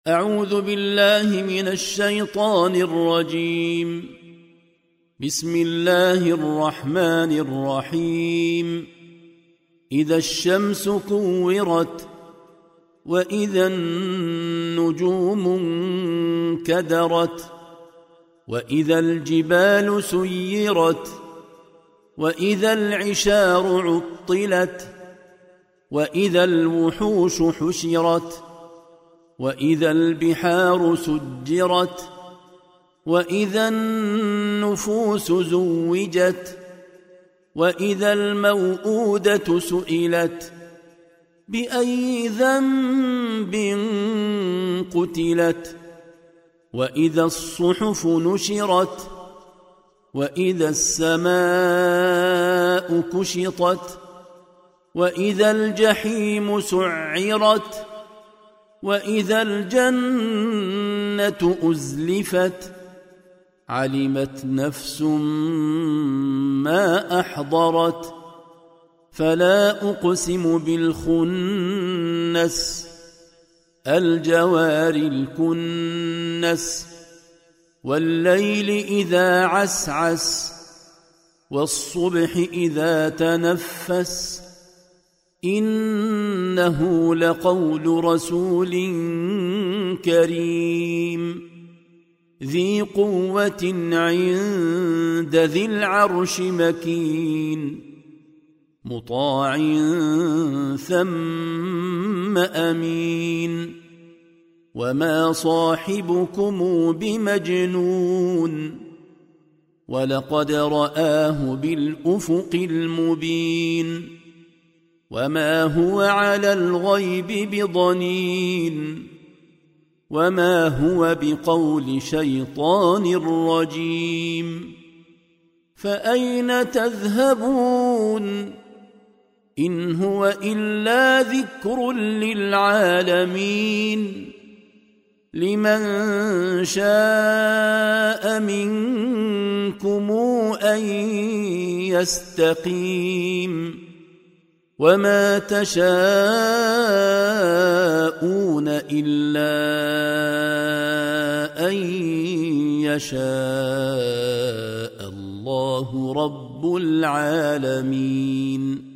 أعوذ بالله من الشيطان الرجيم. بسم الله الرحمن الرحيم. إذا الشمس كورت وإذا النجوم انكدرت وإذا الجبال سيرت وإذا العشار عطلت وإذا الوحوش حشرت وإذا البحار سجرت وإذا النفوس زوجت وإذا الموءودة سئلت بأي ذنب قتلت وإذا الصحف نشرت وإذا السماء كشطت وإذا الجحيم سعرت وإذا الجنة أزلفت علمت نفس ما أحضرت فلا أقسم بالخنس الجوار الكنس والليل إذا عسعس والصبح إذا تنفس إنه لقول رسول كريم ذي قوة عند ذي العرش مكين مطاع ثم أمين وما صاحبكم بمجنون ولقد رآه بالأفق المبين وما هو على الغيب بضنين وما هو بقول شيطان رجيم فأين تذهبون إن هو إلا ذكر للعالمين لمن شاء منكم أن يستقيم وما تشاءون إلا أن يشاء الله رب العالمين.